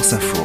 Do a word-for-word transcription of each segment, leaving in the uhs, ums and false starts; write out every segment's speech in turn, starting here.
France Info.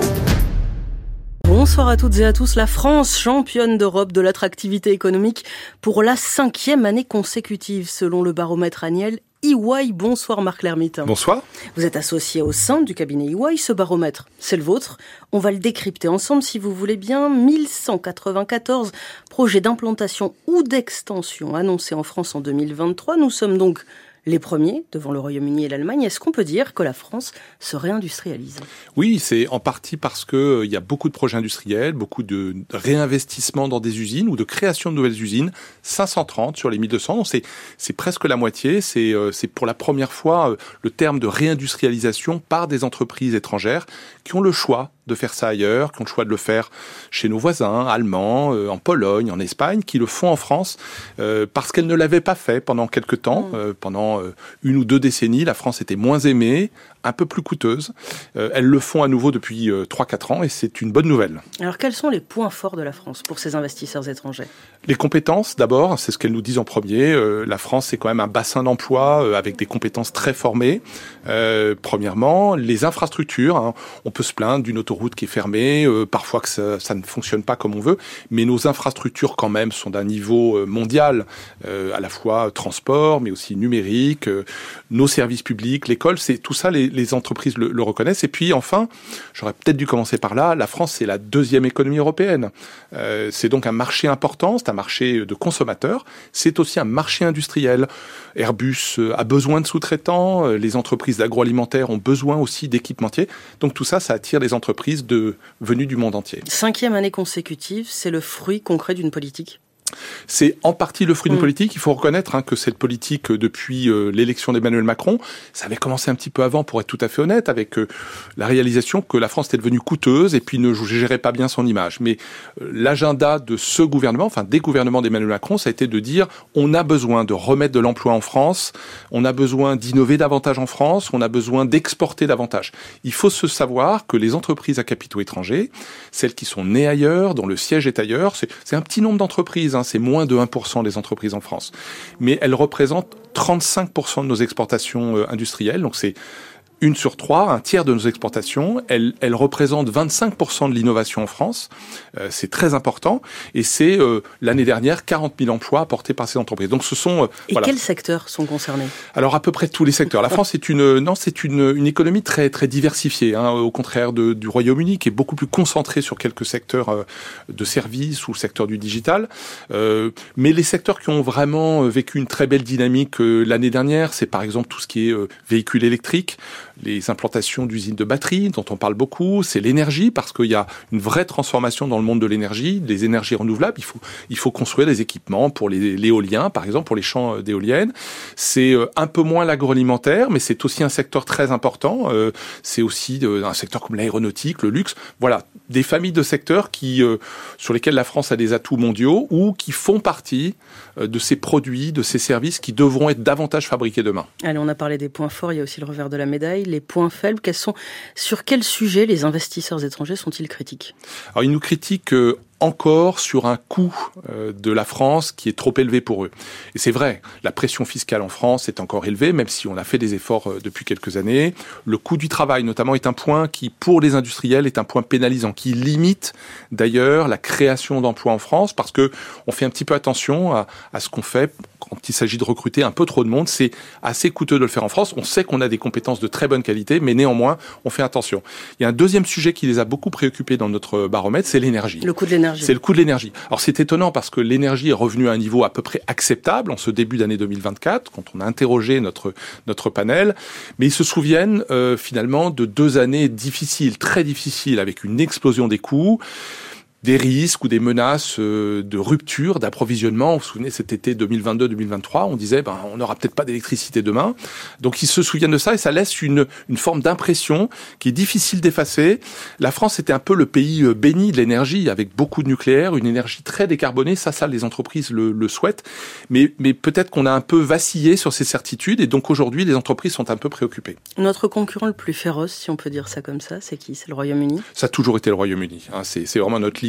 Bonsoir à toutes et à tous. La France, championne d'Europe de l'attractivité économique pour la cinquième année consécutive, selon le baromètre annuel E Y. Bonsoir Marc Lermite. Bonsoir. Vous êtes associé au sein du cabinet E Y. Ce baromètre, c'est le vôtre. On va le décrypter ensemble si vous voulez bien. mille cent quatre-vingt-quatorze projets d'implantation ou d'extension annoncés en France en deux mille vingt-trois. Nous sommes donc les premiers, devant le Royaume-Uni et l'Allemagne. Est-ce qu'on peut dire que la France se réindustrialise ? Oui, c'est en partie parce qu'il euh, y a beaucoup de projets industriels, beaucoup de réinvestissements dans des usines ou de création de nouvelles usines, cinq cent trente sur les mille deux cents, donc c'est, c'est presque la moitié. C'est, euh, c'est pour la première fois euh, le terme de réindustrialisation par des entreprises étrangères qui ont le choix de faire ça ailleurs, qui ont le choix de le faire chez nos voisins, allemands, euh, en Pologne, en Espagne, qui le font en France, euh, parce qu'elles ne l'avaient pas fait pendant quelques temps, euh, pendant euh, une ou deux décennies. La France était moins aimée, un peu plus coûteuse. Euh, elles le font à nouveau depuis euh, trois à quatre ans et c'est une bonne nouvelle. Alors quels sont les points forts de la France pour ces investisseurs étrangers ? Les compétences, d'abord, c'est ce qu'elles nous disent en premier. Euh, la France, c'est quand même un bassin d'emploi euh, avec des compétences très formées. Euh, premièrement, les infrastructures. Hein, on peut se plaindre d'une autoroute qui est fermée, euh, parfois que ça, ça ne fonctionne pas comme on veut, mais nos infrastructures quand même sont d'un niveau euh, mondial, euh, à la fois transport, mais aussi numérique, euh, nos services publics, l'école, c'est tout ça, les, les entreprises le, le reconnaissent. Et puis enfin, j'aurais peut-être dû commencer par là, la France, c'est la deuxième économie européenne. Euh, c'est donc un marché important, c'est un marché de consommateurs, c'est aussi un marché industriel. Airbus a besoin de sous-traitants, les entreprises d'agroalimentaire ont besoin aussi d'équipementiers. Donc tout ça, ça attire les entreprises de, venues du monde entier. Cinquième année consécutive, c'est le fruit concret d'une politique ? C'est en partie le fruit d'une mmh. politique. Il faut reconnaître hein, que cette politique, depuis euh, l'élection d'Emmanuel Macron, ça avait commencé un petit peu avant, pour être tout à fait honnête, avec euh, la réalisation que la France était devenue coûteuse et puis ne gérait pas bien son image. Mais euh, l'agenda de ce gouvernement, enfin des gouvernements d'Emmanuel Macron, ça a été de dire on a besoin de remettre de l'emploi en France, on a besoin d'innover davantage en France, on a besoin d'exporter davantage. Il faut se savoir que les entreprises à capitaux étrangers, celles qui sont nées ailleurs, dont le siège est ailleurs, c'est, c'est un petit nombre d'entreprises, hein, c'est moins de un pour cent des entreprises en France. Mais elles représentent trente-cinq pour cent de nos exportations euh, industrielles. Donc c'est une sur trois, un tiers de nos exportations. Elles, elles représentent vingt-cinq pour cent de l'innovation en France. Euh, c'est très important. Et c'est euh, l'année dernière quarante mille emplois apportés par ces entreprises. Donc ce sont euh, Et voilà. quels secteurs sont concernés ? Alors à peu près tous les secteurs. La France est une non, c'est une une économie très très diversifiée. Hein, au contraire de, du Royaume-Uni, qui est beaucoup plus concentré sur quelques secteurs euh, de services ou le secteur du digital. Euh, mais les secteurs qui ont vraiment vécu une très belle dynamique euh, l'année dernière, c'est par exemple tout ce qui est euh, véhicules électriques, les implantations d'usines de batteries, dont on parle beaucoup, c'est l'énergie, parce qu'il y a une vraie transformation dans le monde de l'énergie, des énergies renouvelables. Il faut, il faut construire des équipements pour les, l'éolien, par exemple, pour les champs d'éoliennes. C'est un peu moins l'agroalimentaire, mais c'est aussi un secteur très important. Euh, c'est aussi un secteur comme l'aéronautique, le luxe. Voilà, des familles de secteurs qui, euh, sur lesquels la France a des atouts mondiaux ou qui font partie euh, de ces produits, de ces services qui devront être davantage fabriqués demain. Allez, on a parlé des points forts, il y a aussi le revers de la médaille. Les points faibles, quels sont, sur quel sujet les investisseurs étrangers sont-ils critiques ? Alors, ils nous critiquent euh, encore sur un coût euh, de la France qui est trop élevé pour eux. Et c'est vrai, la pression fiscale en France est encore élevée, même si on a fait des efforts euh, depuis quelques années. Le coût du travail, notamment, est un point qui, pour les industriels, est un point pénalisant, qui limite d'ailleurs la création d'emplois en France, parce que on fait un petit peu attention à, à ce qu'on fait quand il s'agit de recruter un peu trop de monde. C'est assez coûteux de le faire en France. On sait qu'on a des compétences de très bonne qualité, mais néanmoins, on fait attention. Il y a un deuxième sujet qui les a beaucoup préoccupés dans notre baromètre, c'est l'énergie. Le coût de l'énergie. C'est le coût de l'énergie. Alors c'est étonnant parce que l'énergie est revenue à un niveau à peu près acceptable en ce début d'année deux mille vingt-quatre, quand on a interrogé notre notre panel. Mais ils se souviennent euh, finalement de deux années difficiles, très difficiles, avec une explosion des coûts, des risques ou des menaces de rupture d'approvisionnement. Vous vous souvenez, cet été deux mille vingt-deux deux mille vingt-trois, on disait ben on n'aura peut-être pas d'électricité demain. Donc ils se souviennent de ça et ça laisse une une forme d'impression qui est difficile d'effacer. La France était un peu le pays béni de l'énergie, avec beaucoup de nucléaire, une énergie très décarbonée. Ça, ça les entreprises le, le souhaitent. Mais mais peut-être qu'on a un peu vacillé sur ces certitudes et donc aujourd'hui les entreprises sont un peu préoccupées. Notre concurrent le plus féroce, si on peut dire ça comme ça, c'est qui ? C'est le Royaume-Uni ? Ça a toujours été le Royaume-Uni. Hein. C'est c'est vraiment notre ligue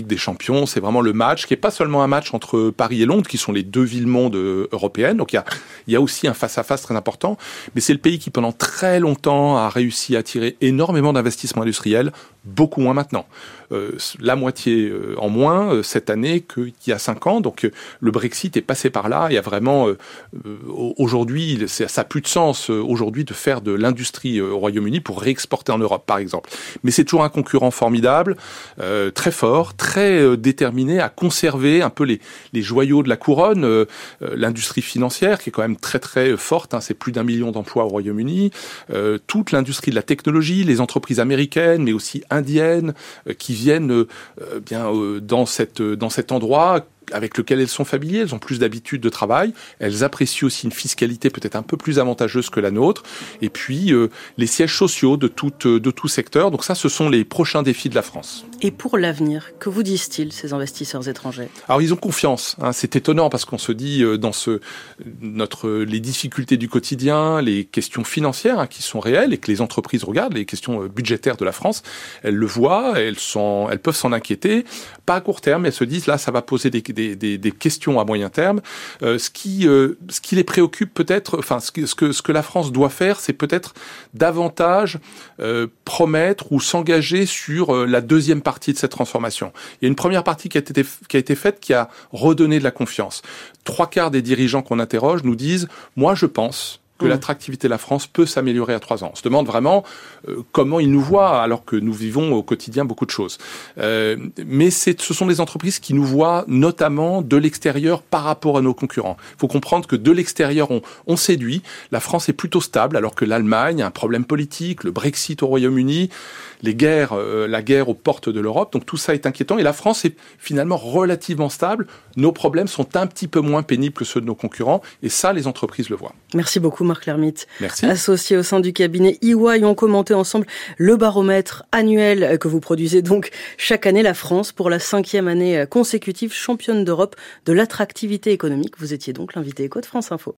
Ligue des Champions, c'est vraiment le match qui est pas seulement un match entre Paris et Londres, qui sont les deux villes-mondes européennes. Donc il y a, il y a aussi un face-à-face très important. Mais c'est le pays qui, pendant très longtemps, a réussi à attirer énormément d'investissements industriels, beaucoup moins maintenant. Euh, la moitié euh, en moins euh, cette année qu'il y a cinq ans. Donc euh, le Brexit est passé par là. Il y a vraiment euh, euh, aujourd'hui, ça n'a plus de sens euh, aujourd'hui de faire de l'industrie euh, au Royaume-Uni pour réexporter en Europe, par exemple. Mais c'est toujours un concurrent formidable, euh, très fort, très euh, déterminé à conserver un peu les, les joyaux de la couronne. Euh, euh, l'industrie financière qui est quand même très très forte. Hein, c'est plus d'un million d'emplois au Royaume-Uni. Euh, toute l'industrie de la technologie, les entreprises américaines, mais aussi indiennes, euh, qui viennent euh, bien euh, dans cette dans cet endroit avec lequel elles sont familières, elles ont plus d'habitude de travail, elles apprécient aussi une fiscalité peut-être un peu plus avantageuse que la nôtre, et puis euh, les sièges sociaux de tout, de tout secteur. Donc ça, ce sont les prochains défis de la France. Et pour l'avenir, que vous disent-ils, ces investisseurs étrangers ? Alors ils ont confiance, hein. C'est étonnant parce qu'on se dit euh, dans ce, notre, les difficultés du quotidien, les questions financières hein, qui sont réelles et que les entreprises regardent, les questions euh, budgétaires de la France, elles le voient, elles, sont, elles peuvent s'en inquiéter, pas à court terme, mais elles se disent là ça va poser des Des, des, des questions à moyen terme. Euh, ce qui, euh, ce qui les préoccupe peut-être, enfin, ce que, ce que, ce que la France doit faire, c'est peut-être davantage euh, promettre ou s'engager sur euh, la deuxième partie de cette transformation. Il y a une première partie qui a été, qui a été faite, qui a redonné de la confiance. Trois quarts des dirigeants qu'on interroge nous disent, moi je pense que mmh. l'attractivité de la France peut s'améliorer à trois ans. On se demande vraiment euh, comment ils nous voient alors que nous vivons au quotidien beaucoup de choses. Euh, mais c'est, ce sont des entreprises qui nous voient notamment de l'extérieur par rapport à nos concurrents. Il faut comprendre que de l'extérieur, on, on séduit. La France est plutôt stable alors que l'Allemagne a un problème politique, le Brexit au Royaume-Uni, les guerres, euh, la guerre aux portes de l'Europe. Donc tout ça est inquiétant et la France est finalement relativement stable. Nos problèmes sont un petit peu moins pénibles que ceux de nos concurrents et ça, les entreprises le voient. Merci beaucoup Marc Lermite. Merci. Associé au sein du cabinet E Y, on commentait ensemble le baromètre annuel que vous produisez donc chaque année. La France, pour la cinquième année consécutive, championne d'Europe de l'attractivité économique. Vous étiez donc l'invité éco de France Info.